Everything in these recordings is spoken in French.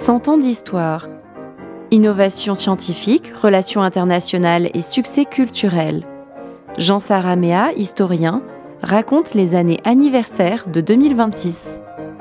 100 ans d'histoire. Innovation scientifique, relations internationales et succès culturel. Jean Saraméa, historien, raconte les années anniversaires de 2026.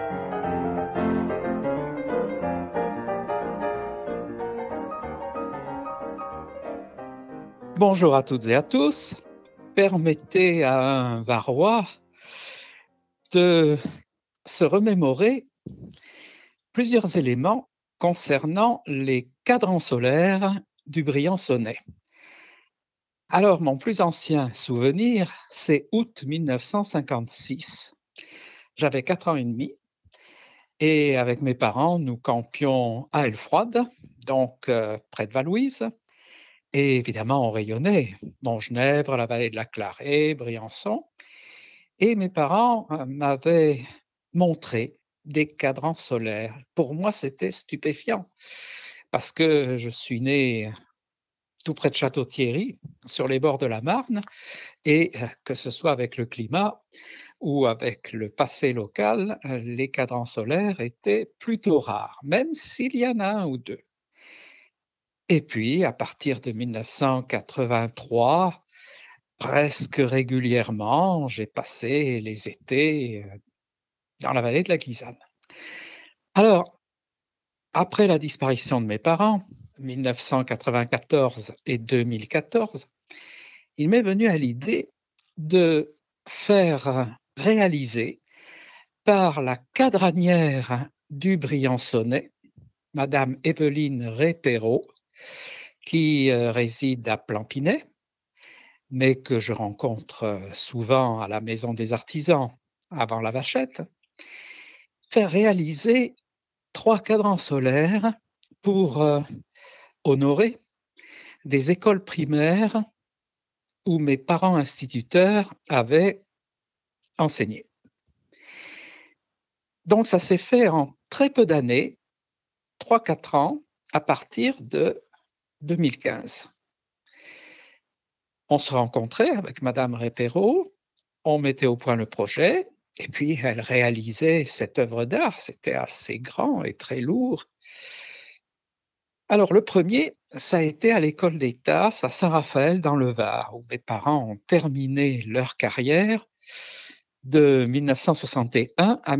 Bonjour à toutes et à tous. Permettez à un Varois de se remémorer plusieurs éléments concernant les cadrans solaires du Briançonnais. Alors, mon plus ancien souvenir, c'est août 1956. J'avais 4 ans et demi et avec mes parents, nous campions à Ailefroide, donc près de Valouise. Et évidemment, on rayonnait Montgenèvre, la vallée de la Clarée, Briançon. Et mes parents m'avaient montré des cadrans solaires. Pour moi, c'était stupéfiant parce que je suis né tout près de Château-Thierry, sur les bords de la Marne, et que ce soit avec le climat ou avec le passé local, les cadrans solaires étaient plutôt rares, même s'il y en a un ou deux. Et puis, à partir de 1983, presque régulièrement, j'ai passé les étés dans la vallée de la Guisane. Alors, après la disparition de mes parents, 1994 et 2014, il m'est venu à l'idée de faire réaliser par la cadranière du Briançonnais, Madame Évelyne Rey-Perrault, qui réside à Planpinet, mais que je rencontre souvent à la Maison des Artisans avant la Vachette, faire réaliser 3 cadrans solaires pour honorer des écoles primaires où mes parents instituteurs avaient enseigné. Donc ça s'est fait en très peu d'années, 3-4 ans, à partir de 2015. On se rencontrait avec Madame Rey-Perrault, on mettait au point le projet, et puis elle réalisait cette œuvre d'art. C'était assez grand et très lourd. Alors le premier, ça a été à l'école des Tasses à Saint-Raphaël dans le Var, où mes parents ont terminé leur carrière de 1961 à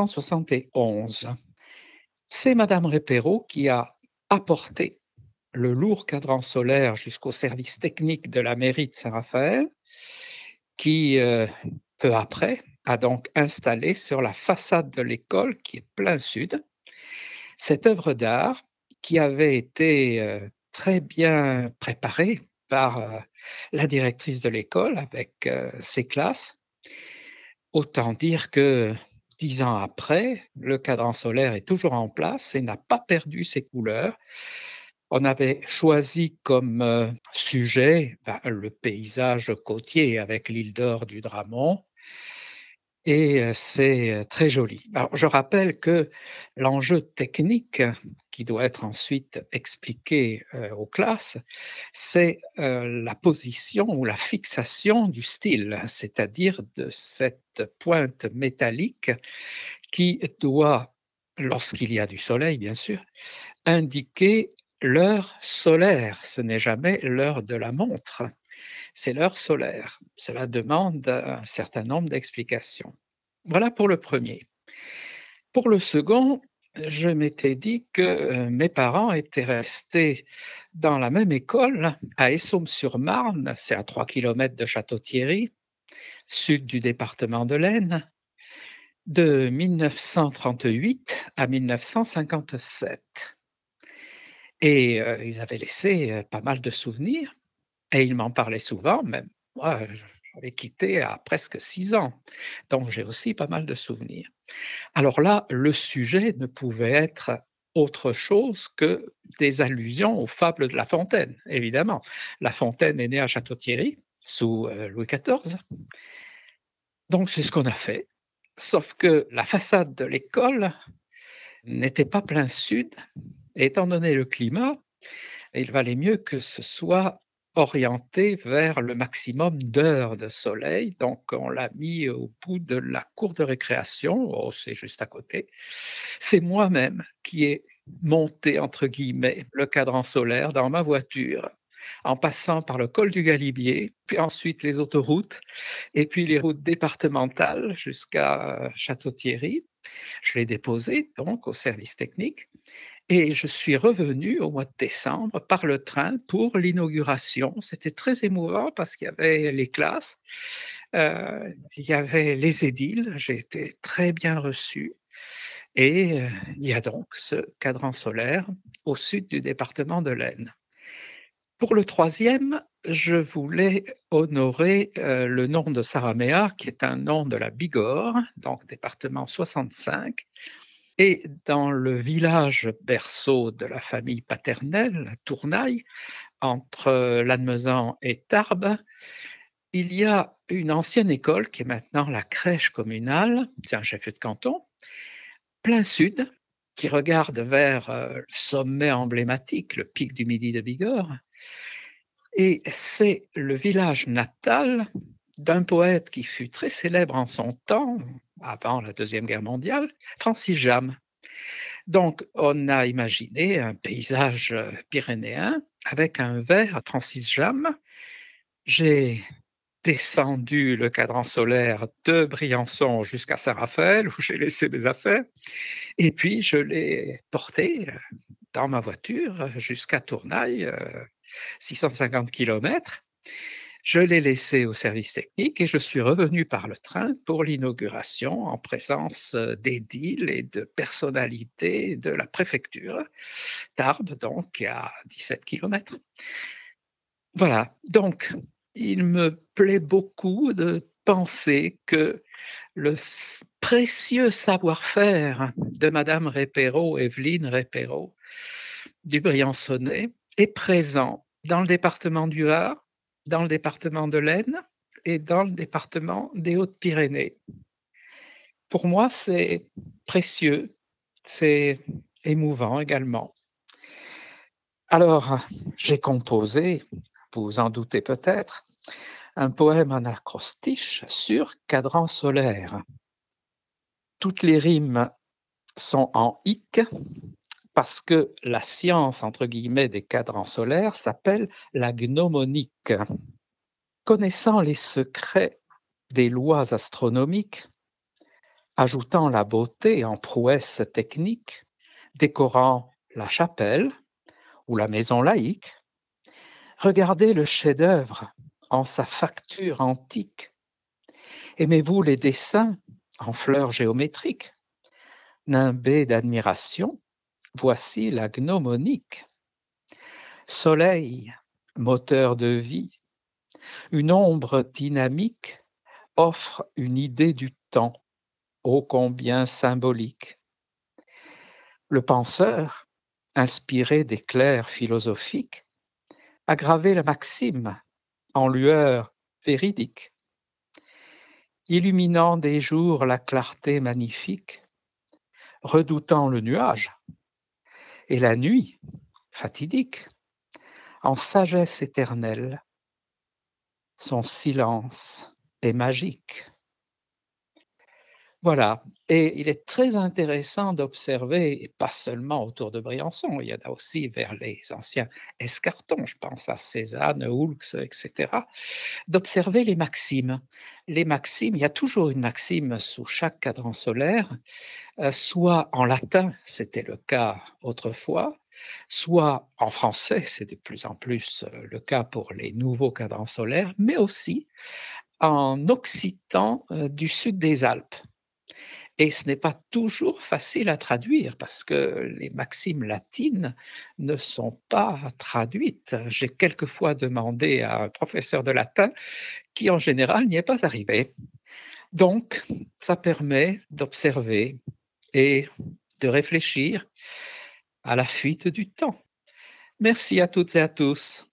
1971. C'est Madame Rey-Perrault qui a apporté le lourd cadran solaire jusqu'au service technique de la mairie de Saint-Raphaël, qui, peu après, a donc installé sur la façade de l'école, qui est plein sud, cette œuvre d'art qui avait été très bien préparée par la directrice de l'école avec ses classes. Autant dire que 10 ans après, le cadran solaire est toujours en place et n'a pas perdu ses couleurs. On avait choisi comme sujet le paysage côtier avec l'île d'Or du Dramont, et c'est très joli. Alors, je rappelle que l'enjeu technique qui doit être ensuite expliqué aux classes, c'est la position ou la fixation du style, c'est-à-dire de cette pointe métallique qui doit, lorsqu'il y a du soleil bien sûr, indiquer l'heure solaire. Ce n'est jamais l'heure de la montre, c'est l'heure solaire. Cela demande un certain nombre d'explications. Voilà pour le premier. Pour le second, je m'étais dit que mes parents étaient restés dans la même école à Essômes-sur-Marne, c'est à 3 kilomètres de Château-Thierry, sud du département de l'Aisne, de 1938 à 1957. Et ils avaient laissé pas mal de souvenirs et ils m'en parlaient souvent, même moi, j'avais quitté à presque 6 ans, donc j'ai aussi pas mal de souvenirs. Alors là, le sujet ne pouvait être autre chose que des allusions aux fables de La Fontaine, évidemment. La Fontaine est née à Château-Thierry sous Louis XIV. Donc c'est ce qu'on a fait, sauf que la façade de l'école n'était pas plein sud, et étant donné le climat, il valait mieux que ce soit orienté vers le maximum d'heures de soleil. Donc, on l'a mis au bout de la cour de récréation. Oh, c'est juste à côté. C'est moi-même qui ai monter, entre guillemets, le cadran solaire dans ma voiture, en passant par le col du Galibier, puis ensuite les autoroutes, et puis les routes départementales jusqu'à Château-Thierry. Je l'ai déposé donc au service technique et je suis revenu au mois de décembre par le train pour l'inauguration. C'était très émouvant parce qu'il y avait les classes, il y avait les édiles, j'ai été très bien reçu et il y a donc ce cadran solaire au sud du département de l'Aisne. Pour le troisième, je voulais honorer le nom de Saraméa, qui est un nom de la Bigorre, donc département 65. Et dans le village berceau de la famille paternelle, Tournaille, entre Lannemezan et Tarbes, il y a une ancienne école qui est maintenant la crèche communale, c'est un chef-lieu de canton, plein sud, qui regarde vers le sommet emblématique, le pic du Midi de Bigorre. Et c'est le village natal d'un poète qui fut très célèbre en son temps, avant la Deuxième Guerre mondiale, Francis Jammes. Donc, on a imaginé un paysage pyrénéen avec un verre à Francis Jammes. J'ai descendu le cadran solaire de Briançon jusqu'à Saint-Raphaël, où j'ai laissé mes affaires, et puis je l'ai porté dans ma voiture jusqu'à Tournaille, 650 km. Je l'ai laissé au service technique et je suis revenu par le train pour l'inauguration en présence d'édiles et de personnalités de la préfecture, Tarbes, donc à 17 km. Voilà, donc il me plaît beaucoup de penser que le précieux savoir-faire de Madame Répéreau, Evelyne Répéreau, du Briançonnais, est présent dans le département du Var, dans le département de l'Aisne et dans le département des Hautes-Pyrénées. Pour moi, c'est précieux, c'est émouvant également. Alors, j'ai composé, vous vous en doutez peut-être, un poème en acrostiche sur cadran solaire. Toutes les rimes sont en hic parce que la science, entre guillemets, des cadrans solaires s'appelle la gnomonique. Connaissant les secrets des lois astronomiques, ajoutant la beauté en prouesse technique, décorant la chapelle ou la maison laïque, regardez le chef-d'œuvre en sa facture antique. Aimez-vous les dessins en fleurs géométriques? Nimbés d'admiration, voici la gnomonique. Soleil, moteur de vie, une ombre dynamique offre une idée du temps, ô combien symbolique. Le penseur, inspiré d'éclairs philosophiques, a gravé la maxime en lueur véridique. Illuminant des jours la clarté magnifique, redoutant le nuage et la nuit fatidique, en sagesse éternelle, son silence est magique. Voilà, et il est très intéressant d'observer, et pas seulement autour de Briançon, il y en a aussi vers les anciens escartons, je pense à Cézanne, Oulx, etc., d'observer les maximes. Les maximes, il y a toujours une maxime sous chaque cadran solaire, soit en latin, c'était le cas autrefois, soit en français, c'est de plus en plus le cas pour les nouveaux cadrans solaires, mais aussi en occitan du sud des Alpes. Et ce n'est pas toujours facile à traduire parce que les maximes latines ne sont pas traduites. J'ai quelquefois demandé à un professeur de latin qui, en général, n'y est pas arrivé. Donc, ça permet d'observer et de réfléchir à la fuite du temps. Merci à toutes et à tous.